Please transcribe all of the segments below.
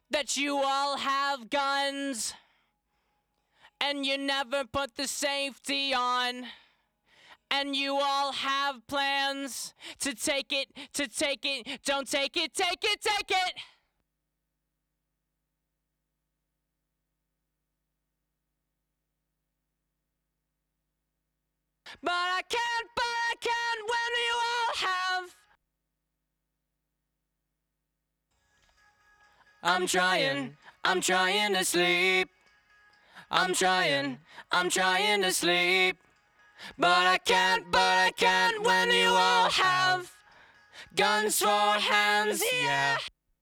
that you all have guns and you never put the safety on, and you all have plans to take it, don't take it, take it, take it. But I can't when you all have. I'm trying to sleep. I'm trying to sleep. But I can't when you all have guns for hands, yeah.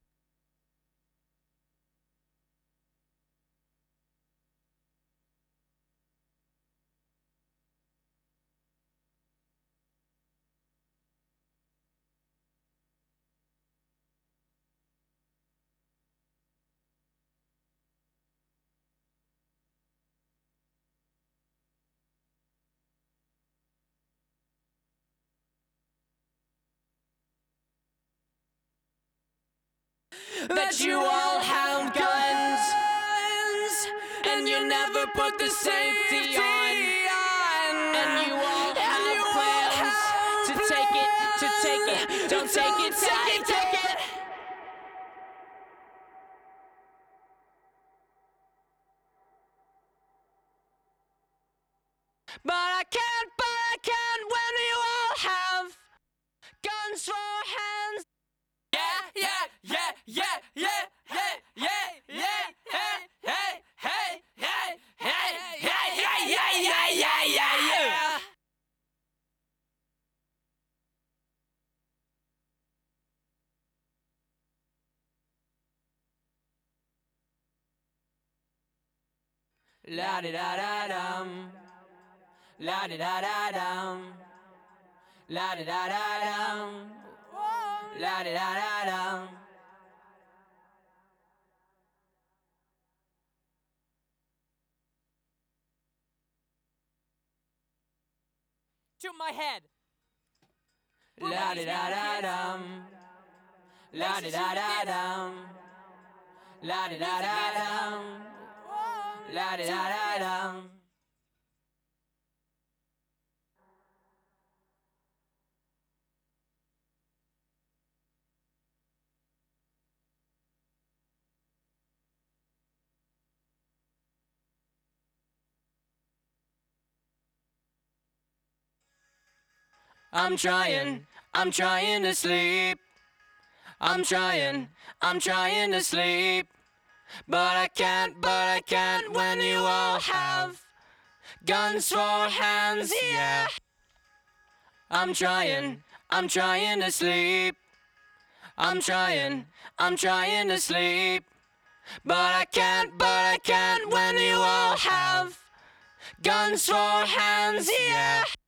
That you all have guns and you never put the safety on, and you all have plans to take it, don't take it, take it, take it. But I can't when you all have guns for hands. Yeah, yeah, yeah, yeah, yeah, hey, yeah, yeah, hey, hey, hey, hey, hey, yeah, yeah, yeah, yeah, yeah, yeah. La di da da dum, la di da da dum, la di da da dum, la di da da dum. To my head. La di da da dum, la di da da dum, la di da da dum, la di da da dum. I'm trying to sleep. I'm trying to sleep. But I can't when you all have guns for hands, yeah. I'm trying to sleep. I'm trying to sleep. But I can't when you all have guns for hands, yeah.